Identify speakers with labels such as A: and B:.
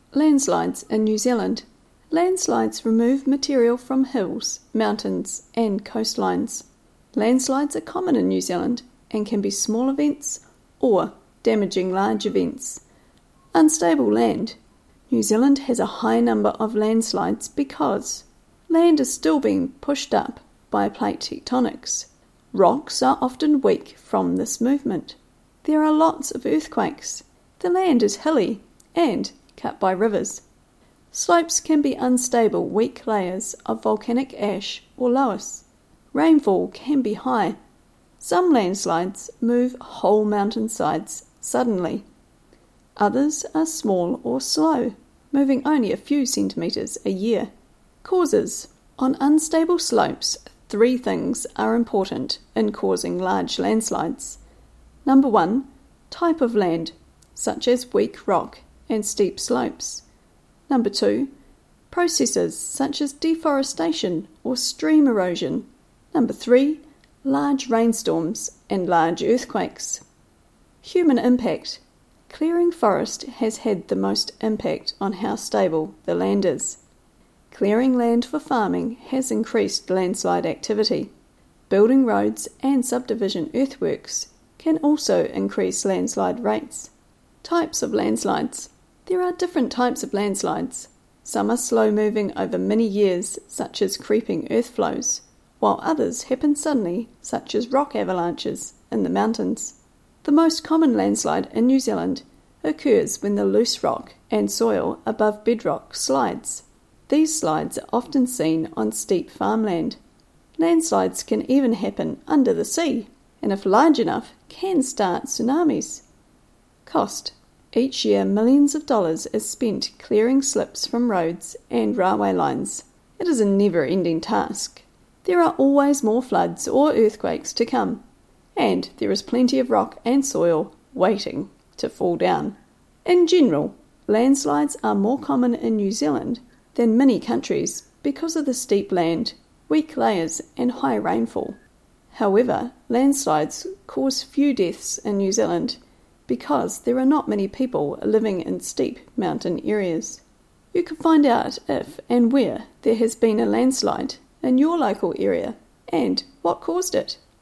A: Landslides in New Zealand. Landslides remove material from hills, mountains, and coastlines. Landslides are common in New Zealand and can be small events or damaging large events. Unstable land. New Zealand has a high number of landslides because land is still being pushed up by plate tectonics. Rocks are often weak from this movement. There are lots of earthquakes. The land is hilly and cut by rivers. Slopes can be unstable, weak layers of volcanic ash or loess. Rainfall can be high. Some landslides move whole mountainsides suddenly. Others are small or slow, moving only a few centimetres a year. Causes. On unstable slopes, 3 things are important in causing large landslides. Number 1, type of land, such as weak rock and steep slopes. Number 2, processes such as deforestation or stream erosion. Number 3, large rainstorms and large earthquakes. Human impact. Clearing forest has had the most impact on how stable the land is. Clearing land for farming has increased landslide activity. Building roads and subdivision earthworks can also increase landslide rates. Types of landslides. There are different types of landslides. Some are slow-moving over many years, such as creeping earth flows, while others happen suddenly, such as rock avalanches in the mountains. The most common landslide in New Zealand occurs when the loose rock and soil above bedrock slides. These slides are often seen on steep farmland. Landslides can even happen under the sea, and if large enough, can start tsunamis. Cost. Each year, millions of dollars is spent clearing slips from roads and railway lines. It is a never-ending task. There are always more floods or earthquakes to come, and there is plenty of rock and soil waiting to fall down. In general, landslides are more common in New Zealand than many countries because of the steep land, weak layers and high rainfall. However, landslides cause few deaths in New Zealand because there are not many people living in steep mountain areas. You can find out if and where there has been a landslide in your local area and what caused it.